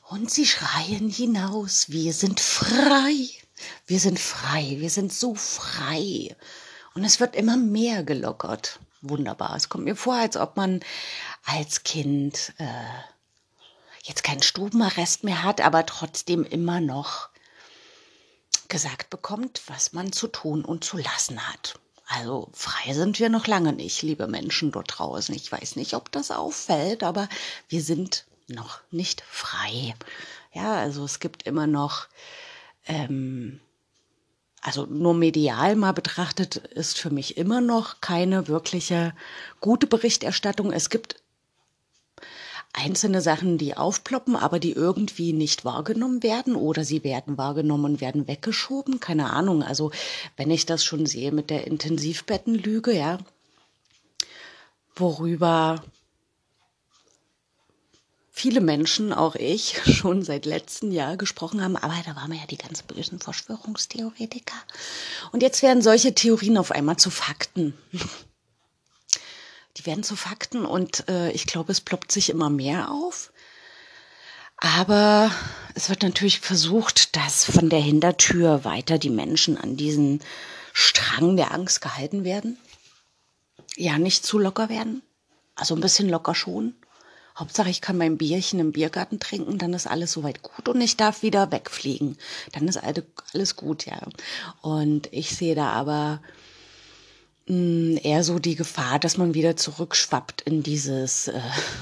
Und sie schreien hinaus, wir sind frei, wir sind frei, wir sind so frei. Und es wird immer mehr gelockert. Wunderbar. Es kommt mir vor, als ob man als Kind jetzt keinen Stubenarrest mehr hat, aber trotzdem immer noch gesagt bekommt, was man zu tun und zu lassen hat. Also frei sind wir noch lange nicht, liebe Menschen dort draußen. Ich weiß nicht, ob das auffällt, aber wir sind noch nicht frei. Ja, also es gibt immer noch, also nur medial mal betrachtet, ist für mich immer noch keine wirkliche gute Berichterstattung. Es gibt einzelne Sachen, die aufploppen, aber die irgendwie nicht wahrgenommen werden oder sie werden wahrgenommen und werden weggeschoben. Keine Ahnung. Also wenn ich das schon sehe mit der Intensivbettenlüge, ja, worüber viele Menschen, auch ich, schon seit letztem Jahr gesprochen haben, aber da waren wir ja die ganz bösen Verschwörungstheoretiker. Und jetzt werden solche Theorien auf einmal zu Fakten. Die werden zu Fakten und ich glaube, es ploppt sich immer mehr auf. Aber es wird natürlich versucht, dass von der Hintertür weiter die Menschen an diesen Strang der Angst gehalten werden. Ja, nicht zu locker werden. Also ein bisschen locker schon. Hauptsache, ich kann mein Bierchen im Biergarten trinken, dann ist alles soweit gut und ich darf wieder wegfliegen. Dann ist alles gut, ja. Und ich sehe da aber eher so die Gefahr, dass man wieder zurückschwappt in dieses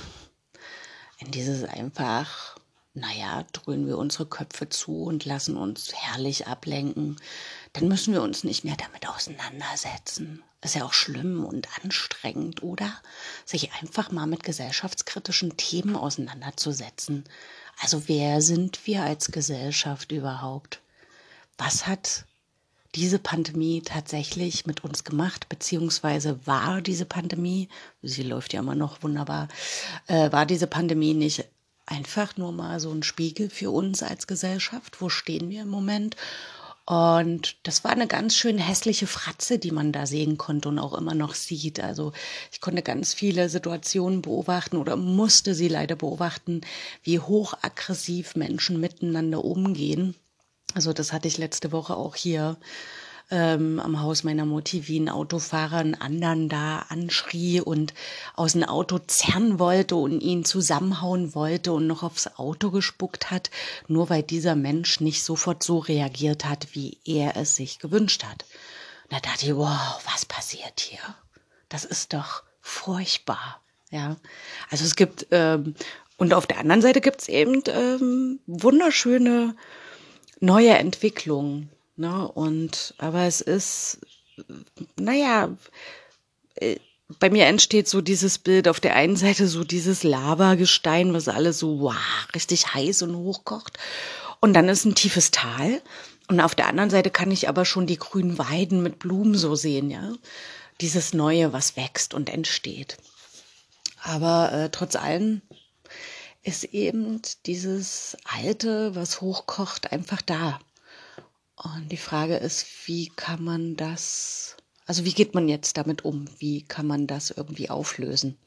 einfach, naja, dröhnen wir unsere Köpfe zu und lassen uns herrlich ablenken. Dann müssen wir uns nicht mehr damit auseinandersetzen. Ist ja auch schlimm und anstrengend, oder? Sich einfach mal mit gesellschaftskritischen Themen auseinanderzusetzen. Also wer sind wir als Gesellschaft überhaupt? Was hat diese Pandemie tatsächlich mit uns gemacht, beziehungsweise war diese Pandemie, sie läuft ja immer noch wunderbar, war diese Pandemie nicht einfach nur mal so ein Spiegel für uns als Gesellschaft? Wo stehen wir im Moment? Und das war eine ganz schön hässliche Fratze, die man da sehen konnte und auch immer noch sieht. Also ich konnte ganz viele Situationen beobachten oder musste sie leider beobachten, wie hochaggressiv Menschen miteinander umgehen. Also das hatte ich letzte Woche auch hier am Haus meiner Mutti, wie ein Autofahrer einen anderen da anschrie und aus dem Auto zerren wollte und ihn zusammenhauen wollte und noch aufs Auto gespuckt hat, nur weil dieser Mensch nicht sofort so reagiert hat, wie er es sich gewünscht hat. Und da dachte ich, wow, was passiert hier? Das ist doch furchtbar. Ja, also es gibt, und auf der anderen Seite gibt es eben wunderschöne neue Entwicklungen. Ne? Aber es ist, naja, bei mir entsteht so dieses Bild auf der einen Seite so dieses Lavagestein, was alles so wow, richtig heiß und hochkocht. Und dann ist ein tiefes Tal. Und auf der anderen Seite kann ich aber schon die grünen Weiden mit Blumen so sehen, ja. Dieses Neue, was wächst und entsteht. Aber trotz allem ist eben dieses Alte, was hochkocht, einfach da. Und die Frage ist, wie kann man das, also wie geht man jetzt damit um? Wie kann man das irgendwie auflösen?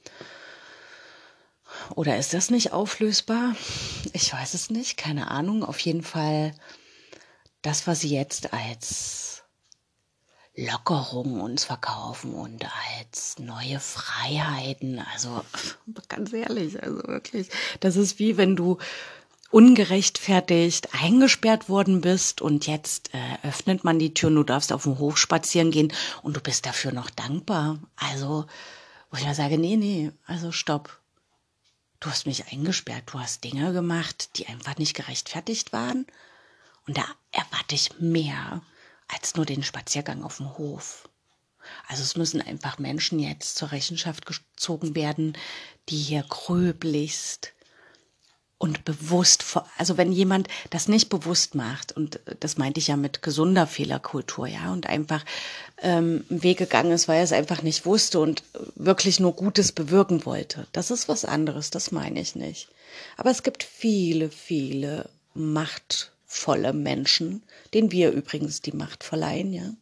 Oder ist das nicht auflösbar? Ich weiß es nicht, keine Ahnung. Auf jeden Fall das, was sie jetzt als Lockerung uns verkaufen und als neue Freiheiten. Also ganz ehrlich, also wirklich, das ist wie wenn du ungerechtfertigt eingesperrt worden bist und jetzt öffnet man die Tür und du darfst auf den Hof spazieren gehen und du bist dafür noch dankbar. Also, wo ich da sage, nee, also stopp. Du hast mich eingesperrt, du hast Dinge gemacht, die einfach nicht gerechtfertigt waren und da erwarte ich mehr als nur den Spaziergang auf dem Hof. Also es müssen einfach Menschen jetzt zur Rechenschaft gezogen werden, die hier gröblichst und bewusst, also wenn jemand das nicht bewusst macht, und das meinte ich ja mit gesunder Fehlerkultur, ja, und einfach einen Weg gegangen ist, weil er es einfach nicht wusste und wirklich nur Gutes bewirken wollte. Das ist was anderes, das meine ich nicht. Aber es gibt viele machtvolle Menschen, denen wir übrigens die Macht verleihen, ja,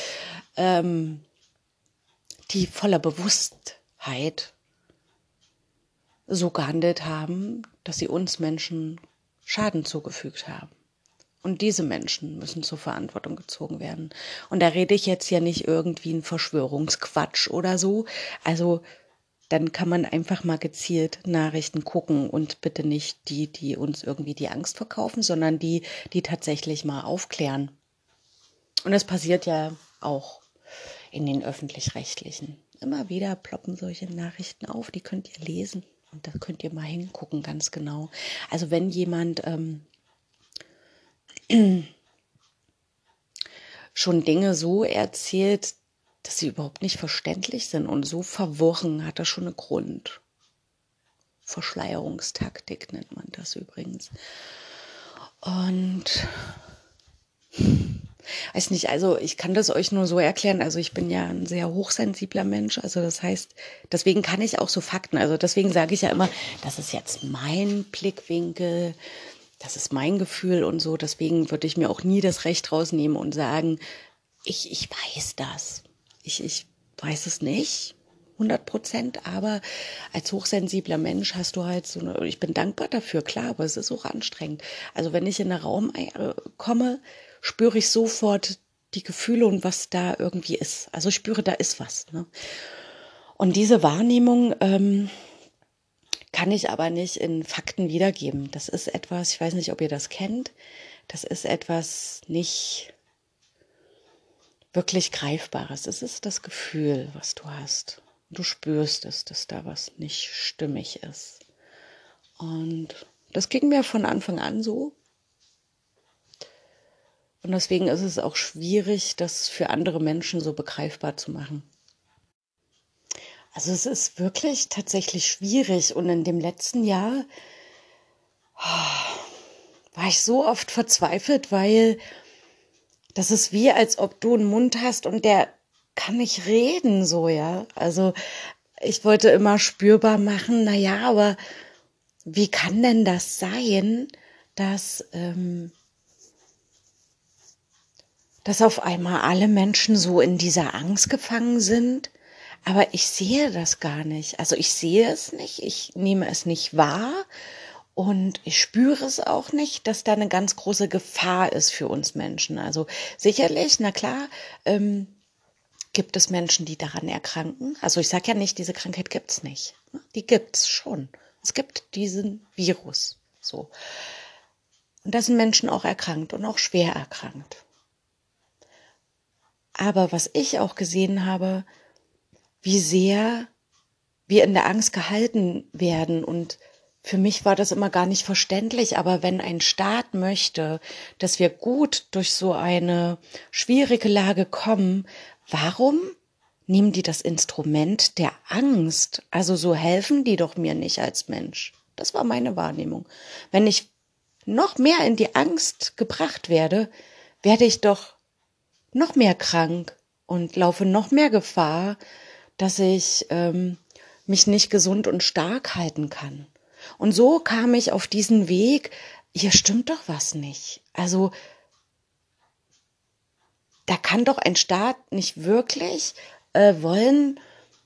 die voller Bewusstheit so gehandelt haben, dass sie uns Menschen Schaden zugefügt haben. Und diese Menschen müssen zur Verantwortung gezogen werden. Und da rede ich jetzt ja nicht irgendwie einen Verschwörungsquatsch oder so. Also dann kann man einfach mal gezielt Nachrichten gucken und bitte nicht die uns irgendwie die Angst verkaufen, sondern die tatsächlich mal aufklären. Und das passiert ja auch in den Öffentlich-Rechtlichen. Immer wieder ploppen solche Nachrichten auf, die könnt ihr lesen und da könnt ihr mal hingucken, ganz genau. Also wenn jemand schon Dinge so erzählt, dass sie überhaupt nicht verständlich sind und so verworren, hat das schon einen Grund. Verschleierungstaktik nennt man das übrigens. Und weiß nicht, also ich kann das euch nur so erklären, also ich bin ja ein sehr hochsensibler Mensch, also das heißt, deswegen kann ich auch so Fakten, also deswegen sage ich ja immer, das ist jetzt mein Blickwinkel, das ist mein Gefühl und so, deswegen würde ich mir auch nie das Recht rausnehmen und sagen, ich weiß das. Ich weiß es nicht, 100%, aber als hochsensibler Mensch hast du halt so eine, ich bin dankbar dafür, klar, aber es ist auch anstrengend. Also wenn ich in einen Raum komme, spüre ich sofort die Gefühle und was da irgendwie ist. Also ich spüre, da ist was. Ne? Und diese Wahrnehmung kann ich aber nicht in Fakten wiedergeben. Das ist etwas, ich weiß nicht, ob ihr das kennt, das ist etwas nicht wirklich Greifbares. Es ist das Gefühl, was du hast. Du spürst es, dass da was nicht stimmig ist. Und das ging mir von Anfang an so. Und deswegen ist es auch schwierig, das für andere Menschen so begreifbar zu machen. Also es ist wirklich tatsächlich schwierig. Und in dem letzten Jahr war ich so oft verzweifelt, weil das ist wie, als ob du einen Mund hast und der kann nicht reden, so, ja. Also ich wollte immer spürbar machen, naja, aber wie kann denn das sein, dass auf einmal alle Menschen so in dieser Angst gefangen sind? Aber ich sehe das gar nicht. Also ich sehe es nicht, ich nehme es nicht wahr und ich spüre es auch nicht, dass da eine ganz große Gefahr ist für uns Menschen. Also sicherlich, na klar, gibt es Menschen, die daran erkranken. Also ich sage ja nicht, diese Krankheit gibt's nicht. Die gibt's schon. Es gibt diesen Virus. So. Und da sind Menschen auch erkrankt und auch schwer erkrankt. Aber was ich auch gesehen habe, wie sehr wir in der Angst gehalten werden. Und für mich war das immer gar nicht verständlich. Aber wenn ein Staat möchte, dass wir gut durch so eine schwierige Lage kommen, warum nehmen die das Instrument der Angst? Also so helfen die doch mir nicht als Mensch. Das war meine Wahrnehmung. Wenn ich noch mehr in die Angst gebracht werde, werde ich doch noch mehr krank und laufe noch mehr Gefahr, dass ich mich nicht gesund und stark halten kann. Und so kam ich auf diesen Weg, hier stimmt doch was nicht. Also da kann doch ein Staat nicht wirklich wollen,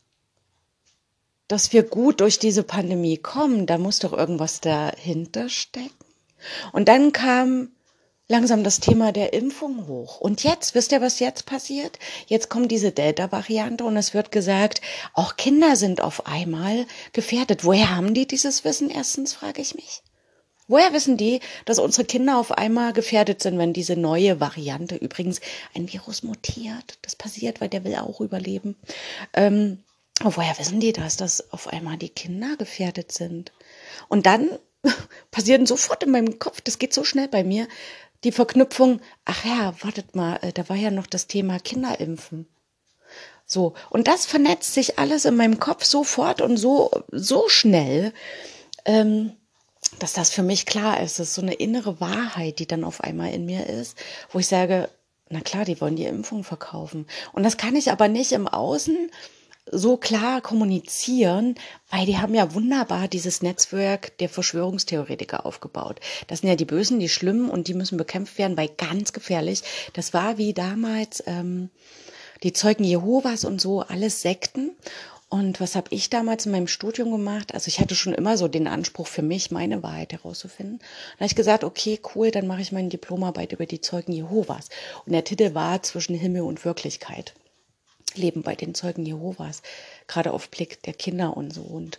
dass wir gut durch diese Pandemie kommen. Da muss doch irgendwas dahinter stecken. Und dann kam langsam das Thema der Impfung hoch. Und jetzt, wisst ihr, was jetzt passiert? Jetzt kommt diese Delta-Variante und es wird gesagt, auch Kinder sind auf einmal gefährdet. Woher haben die dieses Wissen? Erstens frage ich mich. Woher wissen die, dass unsere Kinder auf einmal gefährdet sind, wenn diese neue Variante, übrigens ein Virus mutiert, das passiert, weil der will auch überleben. Woher wissen die das, dass auf einmal die Kinder gefährdet sind? Und dann passiert sofort in meinem Kopf, das geht so schnell bei mir, die Verknüpfung, ach ja, wartet mal, da war ja noch das Thema Kinderimpfen. So, und das vernetzt sich alles in meinem Kopf sofort und so schnell, dass das für mich klar ist. Das ist so eine innere Wahrheit, die dann auf einmal in mir ist, wo ich sage, na klar, die wollen die Impfung verkaufen. Und das kann ich aber nicht im Außen so klar kommunizieren, weil die haben ja wunderbar dieses Netzwerk der Verschwörungstheoretiker aufgebaut. Das sind ja die Bösen, die Schlimmen und die müssen bekämpft werden, weil ganz gefährlich. Das war wie damals die Zeugen Jehovas und so, alles Sekten. Und was habe ich damals in meinem Studium gemacht? Also ich hatte schon immer so den Anspruch für mich, meine Wahrheit herauszufinden. Dann habe ich gesagt, okay, cool, dann mache ich meine Diplomarbeit über die Zeugen Jehovas. Und der Titel war Zwischen Himmel und Wirklichkeit. Leben bei den Zeugen Jehovas, gerade auf Blick der Kinder und so. Und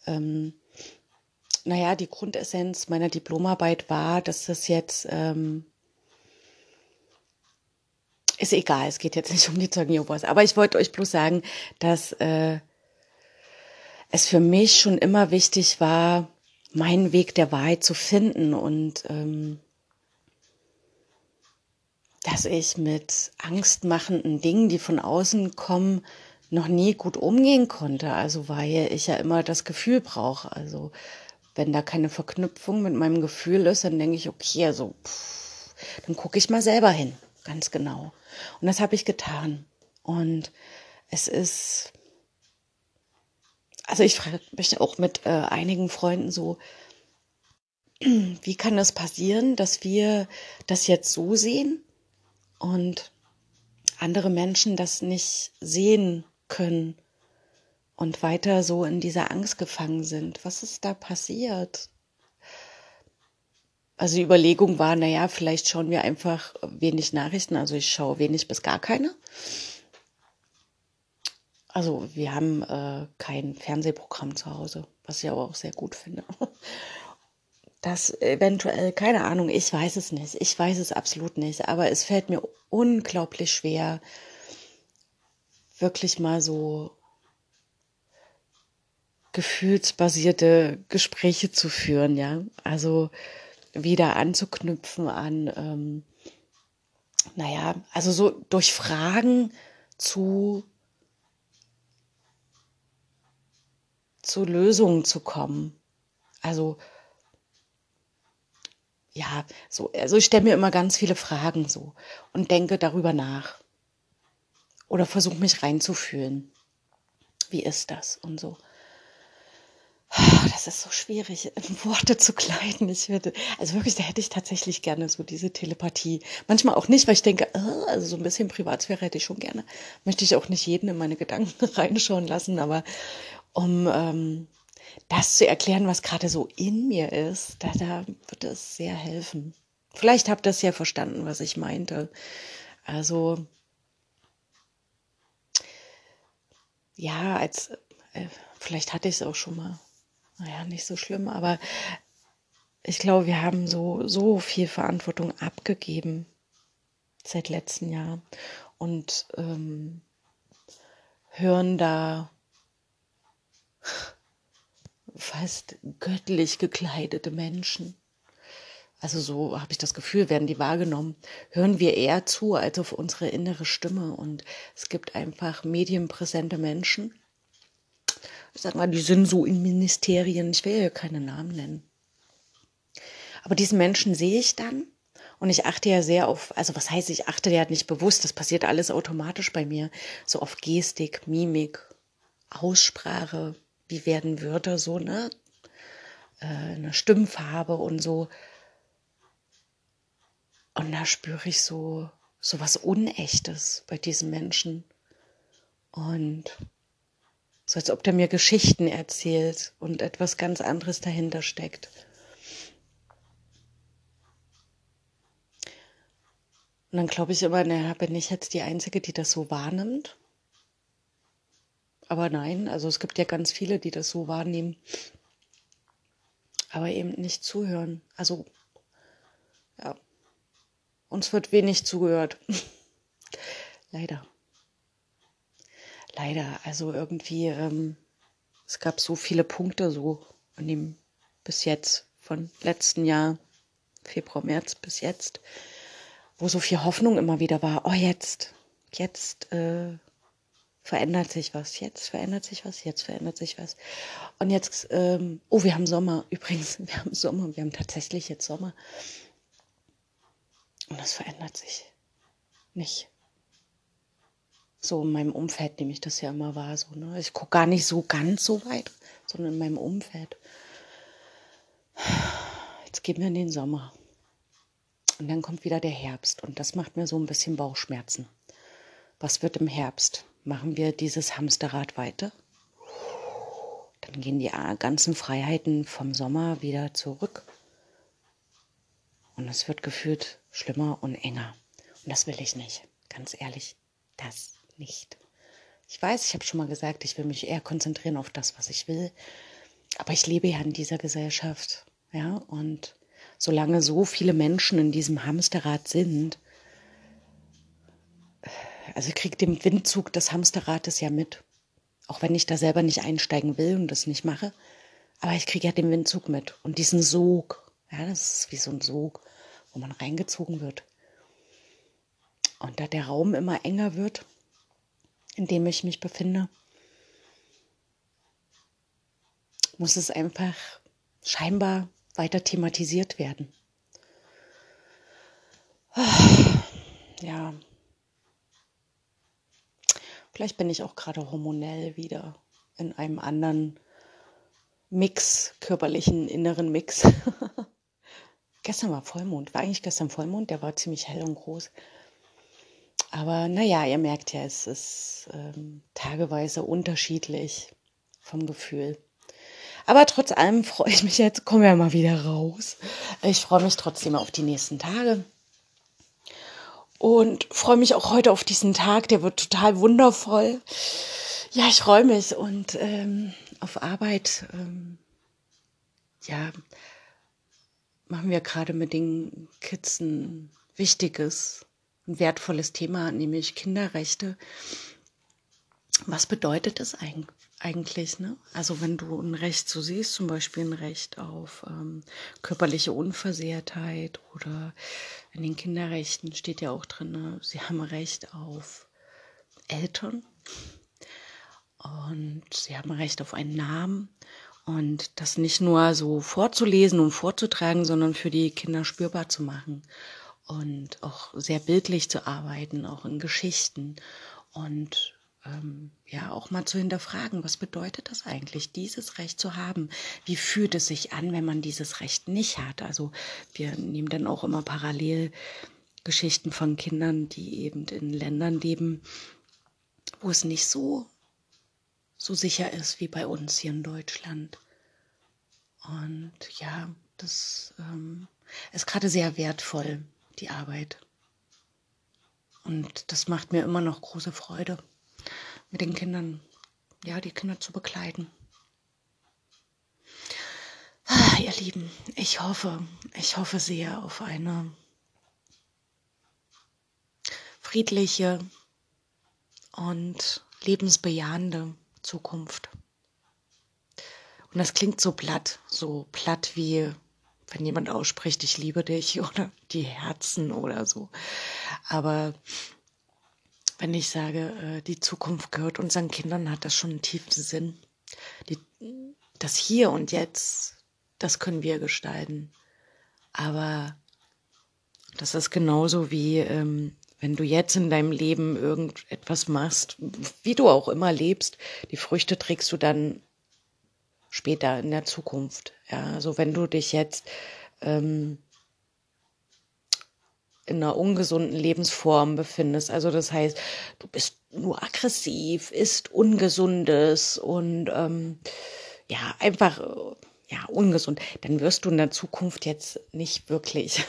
naja, die Grundessenz meiner Diplomarbeit war, dass das jetzt, ist egal, es geht jetzt nicht um die Zeugen Jehovas, aber ich wollte euch bloß sagen, dass es für mich schon immer wichtig war, meinen Weg der Wahrheit zu finden und dass ich mit angstmachenden Dingen, die von außen kommen, noch nie gut umgehen konnte. Also weil ich ja immer das Gefühl brauche. Also wenn da keine Verknüpfung mit meinem Gefühl ist, dann denke ich, okay, also dann gucke ich mal selber hin, ganz genau. Und das habe ich getan. Und es ist, also ich frage mich auch mit einigen Freunden so, wie kann es passieren, dass wir das jetzt so sehen und andere Menschen das nicht sehen können und weiter so in dieser Angst gefangen sind? Was ist da passiert? Also die Überlegung war, naja, vielleicht schauen wir einfach wenig Nachrichten. Also ich schaue wenig bis gar keine. Also wir haben kein Fernsehprogramm zu Hause, was ich aber auch sehr gut finde. Das eventuell, keine Ahnung, ich weiß es nicht. Ich weiß es absolut nicht. Aber es fällt mir unglaublich schwer, wirklich mal so gefühlsbasierte Gespräche zu führen, ja. Also wieder anzuknüpfen an, naja, also so durch Fragen zu, zu Lösungen zu kommen. Also ja, so, also ich stelle mir immer ganz viele Fragen so und denke darüber nach oder versuche mich reinzufühlen. Wie ist das und so. Das ist so schwierig, in Worte zu kleiden. Also wirklich, da hätte ich tatsächlich gerne so diese Telepathie. Manchmal auch nicht, weil ich denke, also so ein bisschen Privatsphäre hätte ich schon gerne. Möchte ich auch nicht jeden in meine Gedanken reinschauen lassen, aber um das zu erklären, was gerade so in mir ist, da wird es sehr helfen. Vielleicht habt ihr es ja verstanden, was ich meinte. Also ja, vielleicht hatte ich es auch schon mal. Naja, nicht so schlimm, aber ich glaube, wir haben so viel Verantwortung abgegeben seit letztem Jahr und hören da fast göttlich gekleidete Menschen. Also so habe ich das Gefühl, werden die wahrgenommen, hören wir eher zu als auf unsere innere Stimme. Und es gibt einfach medienpräsente Menschen. Ich sag mal, die sind so in Ministerien, ich will ja keine Namen nennen. Aber diesen Menschen sehe ich dann und ich achte ja sehr auf, also was heißt, ich achte ja nicht bewusst, das passiert alles automatisch bei mir, so auf Gestik, Mimik, Aussprache, wie werden Wörter so, ne, eine Stimmfarbe und so. Und da spüre ich so was Unechtes bei diesen Menschen. Und so als ob der mir Geschichten erzählt und etwas ganz anderes dahinter steckt. Und dann glaube ich immer, naja, bin ich jetzt die Einzige, die das so wahrnimmt? Aber nein, also es gibt ja ganz viele, die das so wahrnehmen, aber eben nicht zuhören. Also ja, uns wird wenig zugehört. Leider. Leider. Also irgendwie, es gab so viele Punkte so an dem bis jetzt, von letzten Jahr, Februar, März bis jetzt, wo so viel Hoffnung immer wieder war. Oh, jetzt verändert sich was, jetzt verändert sich was, jetzt verändert sich was. Und jetzt, oh, wir haben Sommer, übrigens, wir haben Sommer, wir haben tatsächlich jetzt Sommer. Und das verändert sich nicht. So in meinem Umfeld nehme ich das ja immer wahr. So, ne? Ich gucke gar nicht so ganz so weit, sondern in meinem Umfeld. Jetzt gehen wir in den Sommer. Und dann kommt wieder der Herbst. Und das macht mir so ein bisschen Bauchschmerzen. Was wird im Herbst? Machen wir dieses Hamsterrad weiter? dann gehen die ganzen Freiheiten vom Sommer wieder zurück. Und es wird gefühlt schlimmer und enger. Und das will ich nicht. Ganz ehrlich, das nicht. Ich weiß, ich habe schon mal gesagt, ich will mich eher konzentrieren auf das, was ich will. Aber ich lebe ja in dieser Gesellschaft. Ja, und solange so viele Menschen in diesem Hamsterrad sind, also ich kriege den Windzug des Hamsterrades ja mit. Auch wenn ich da selber nicht einsteigen will und das nicht mache. Aber ich kriege ja den Windzug mit. Und diesen Sog, ja, das ist wie so ein Sog, wo man reingezogen wird. Und da der Raum immer enger wird, in dem ich mich befinde, muss es einfach scheinbar weiter thematisiert werden. Ja, vielleicht bin ich auch gerade hormonell wieder in einem anderen Mix, körperlichen inneren Mix. Gestern war Vollmond, war eigentlich gestern Vollmond, der war ziemlich hell und groß. Aber naja, ihr merkt ja, es ist tageweise unterschiedlich vom Gefühl. Aber trotz allem freue ich mich jetzt, kommen wir mal wieder raus. Ich freue mich trotzdem auf die nächsten Tage. Und freue mich auch heute auf diesen Tag, der wird total wundervoll. Ja, ich freue mich und auf Arbeit, ja, machen wir gerade mit den Kids ein wichtiges und wertvolles Thema, nämlich Kinderrechte. Was bedeutet es eigentlich? Ne? Also wenn du ein Recht so siehst, zum Beispiel ein Recht auf körperliche Unversehrtheit oder in den Kinderrechten steht ja auch drin, ne? Sie haben Recht auf Eltern und sie haben Recht auf einen Namen und das nicht nur so vorzulesen und vorzutragen, sondern für die Kinder spürbar zu machen und auch sehr bildlich zu arbeiten, auch in Geschichten und ja, auch mal zu hinterfragen, was bedeutet das eigentlich, dieses Recht zu haben? Wie fühlt es sich an, wenn man dieses Recht nicht hat? Also wir nehmen dann auch immer parallel Geschichten von Kindern, die eben in Ländern leben, wo es nicht so sicher ist wie bei uns hier in Deutschland. Und ja, das ist gerade sehr wertvoll, die Arbeit. Und das macht mir immer noch große Freude, mit den Kindern, ja, die Kinder zu begleiten. Ihr Lieben, ich hoffe sehr auf eine friedliche und lebensbejahende Zukunft. Und das klingt so platt wie wenn jemand ausspricht, ich liebe dich oder die Herzen oder so. Aber wenn ich sage, die Zukunft gehört unseren Kindern, hat das schon einen tiefen Sinn. Das Hier und Jetzt, das können wir gestalten. Aber das ist genauso wie, wenn du jetzt in deinem Leben irgendetwas machst, wie du auch immer lebst, die Früchte trägst du dann später in der Zukunft. Ja, also wenn du dich jetzt in einer ungesunden Lebensform befindest, also das heißt, du bist nur aggressiv, isst Ungesundes und ja, einfach ja, ungesund, dann wirst du in der Zukunft jetzt nicht wirklich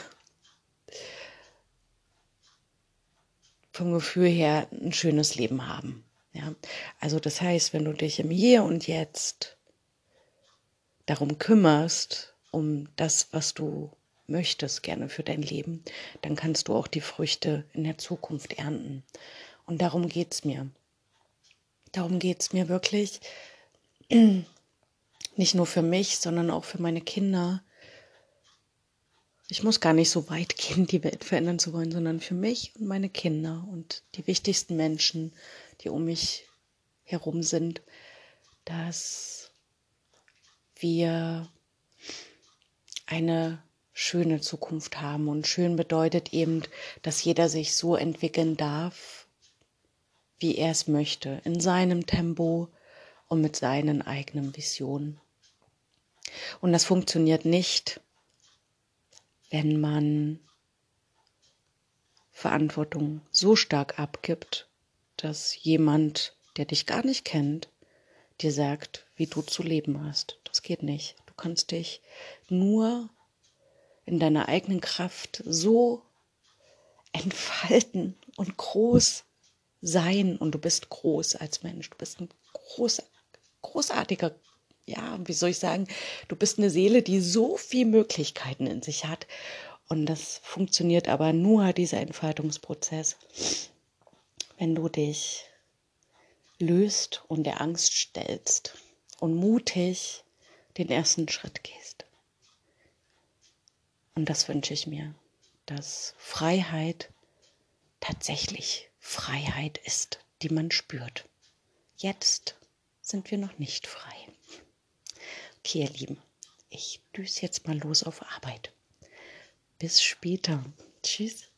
vom Gefühl her ein schönes Leben haben. Ja, also das heißt, wenn du dich im Hier und Jetzt darum kümmerst, um das, was du möchtest, gerne für dein Leben, dann kannst du auch die Früchte in der Zukunft ernten. Und darum geht's mir. Darum geht's mir wirklich, nicht nur für mich, sondern auch für meine Kinder. Ich muss gar nicht so weit gehen, die Welt verändern zu wollen, sondern für mich und meine Kinder und die wichtigsten Menschen, die um mich herum sind, dass wir eine schöne Zukunft haben. Und schön bedeutet eben, dass jeder sich so entwickeln darf, wie er es möchte, in seinem Tempo und mit seinen eigenen Visionen. Und das funktioniert nicht, wenn man Verantwortung so stark abgibt, dass jemand, der dich gar nicht kennt, dir sagt, wie du zu leben hast. Das geht nicht. Du kannst dich nur in deiner eigenen Kraft so entfalten und groß sein. Und du bist groß als Mensch. Du bist ein großartiger, ja, wie soll ich sagen, du bist eine Seele, die so viele Möglichkeiten in sich hat. Und das funktioniert aber nur, dieser Entfaltungsprozess, wenn du dich löst und der Angst stellst und mutig den ersten Schritt gehst. Und das wünsche ich mir, dass Freiheit tatsächlich Freiheit ist, die man spürt. Jetzt sind wir noch nicht frei. Okay, ihr Lieben, ich düse jetzt mal los auf Arbeit. Bis später. Tschüss.